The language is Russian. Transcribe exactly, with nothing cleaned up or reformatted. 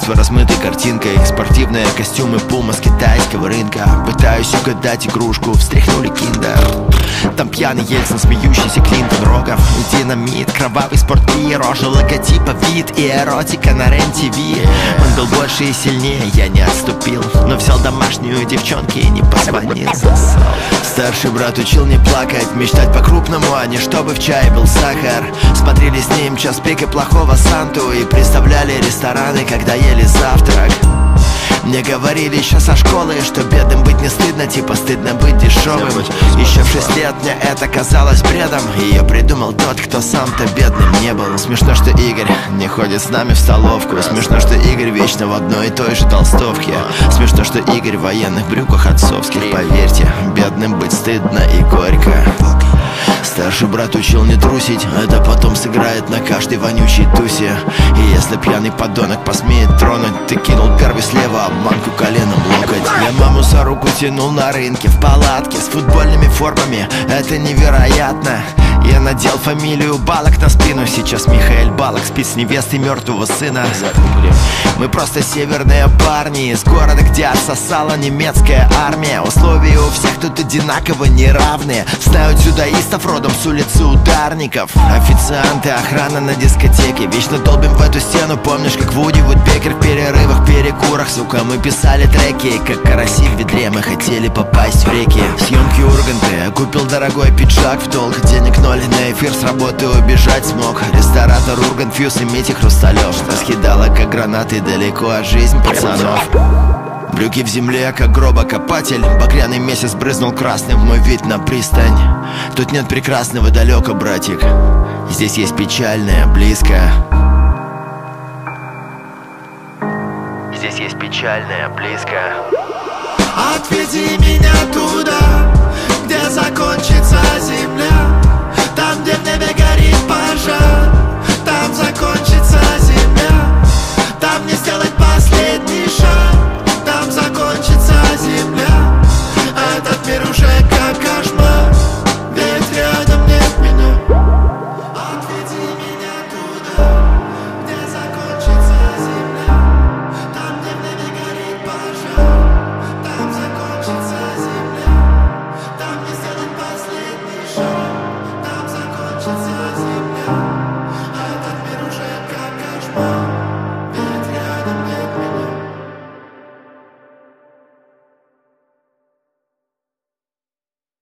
Чувство размытой картинкой, спортивные костюмы Пума с китайского рынка. Пытаюсь угадать игрушку, встряхнули киндер. Там пьяный Ельцин, смеющийся Клинтон Рогов. Динамит, кровавый спортпи, рожа логотипа, вид и эротика на РЕН-ТВ. Он был больше и сильнее, я не отступил, но взял домашнюю девчонки и не позвонил. Старший брат учил не плакать, мечтать по-крупному, а не чтобы в чае был сахар. Смотрели с ним час пик и плохого Санту и представляли рестораны, когда ели завтрак. Мне говорили еще со школы, что бедным быть не стыдно, типа стыдно быть дешевым. Еще в шесть лет мне это казалось бредом. Ее придумал тот, кто сам-то бедным не был. Смешно, что Игорь не ходит с нами в столовку. Смешно, что Игорь вечно в одной и той же толстовке. Смешно, что Игорь в военных брюках отцовских. Поверьте, бедным быть стыдно и горько. Старший брат учил не трусить, это потом сыграет на каждой вонючей тусе. И если пьяный подонок посмеет тронуть, ты кинул первый слева, обманку коленом локоть. Я маму за руку тянул на рынке, в палатке с футбольными формами. Это невероятно. Я надел фамилию Балок на спину. Сейчас Михаил Балок спит с невестой мертвого сына. Мы просто северные парни из города, где отсосала немецкая армия. Условия у всех тут одинаково неравные. Знают дзюдоистов родом с улицы Ударников. Официанты, охрана на дискотеке. Вечно долбим в эту стену. Помнишь, как Вуди Вудпекер в перерывах, перекурах, сука, мы писали треки. Как караси в ведре, мы хотели попасть в реки. Съемки Урганта, купил дорогой пиджак в долг. Денег ноль, на эфир с работы убежать смог. Ресторатор Ургант, Фьюз и Митя Хрусталев. Раскидала как гранаты далеко от жизнь пацанов. Брюки в земле, как гробокопатель. Багряный месяц брызнул красным в мой вид на пристань. Тут нет прекрасного далеко, братик. Здесь есть печальное близко. Здесь есть печальное близко. Отведи меня туда, где закончится зима.